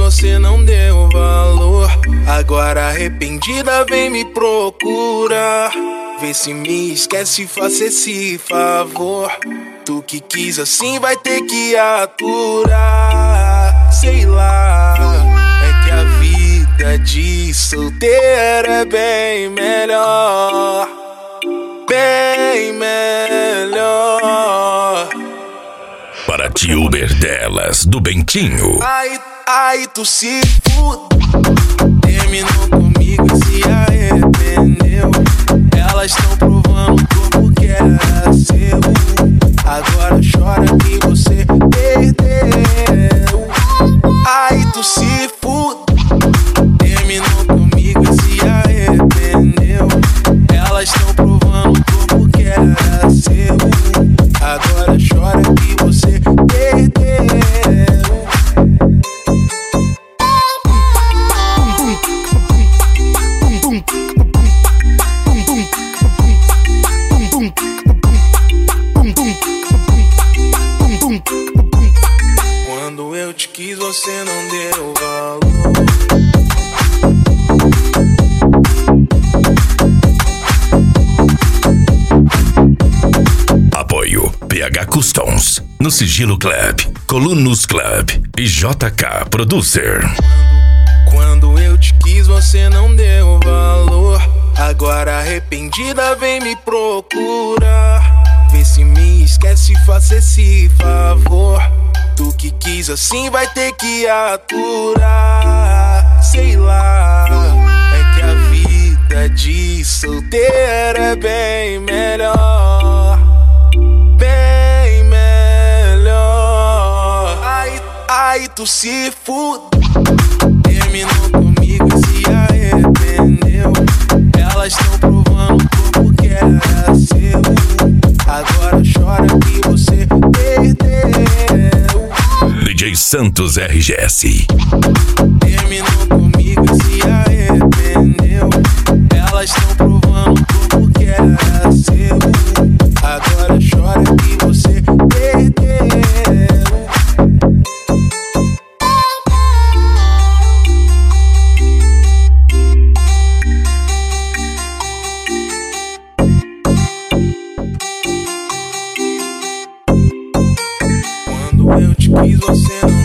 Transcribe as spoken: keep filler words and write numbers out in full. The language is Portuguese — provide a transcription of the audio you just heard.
você não deu valor. Agora arrependida vem me procurar. Vê se me esquece, faça esse favor. Tu que quis assim vai ter que aturar. Sei lá, é que a vida de solteiro é bem melhor. Bem melhor. Para Uber delas, do Bentinho. Ai, ai, tu se fude. Terminou comigo e se arrependeu. Elas estão provando o corpo que era seu. Agora chora que você perdeu. Ai, tu se fude. Terminou comigo e se arrependeu. Elas estão provando o corpo que era seu. Agora chora que você perdeu. Quando eu te quis, você não deu valor. Apoio P H Customs, no Sigilo Club, Colunos Club e J K Producer. Quando eu te quis, você não deu valor. Agora arrependida vem me procurar. Vê se me esquece, faça esse favor. Tu que quis assim vai ter que aturar. Sei lá, é que a vida de solteiro é bem melhor. Bem melhor. Ai, ai, tu se fude. Terminou comigo e se arrependeu. Elas estão provando o corpo que era seu. Agora chora que você perdeu. D J Santos R G S. Terminou comigo e se arrependeu. Elas estão provando o corpo que era seu. Agora chora que você perdeu. Quando eu te quis, você não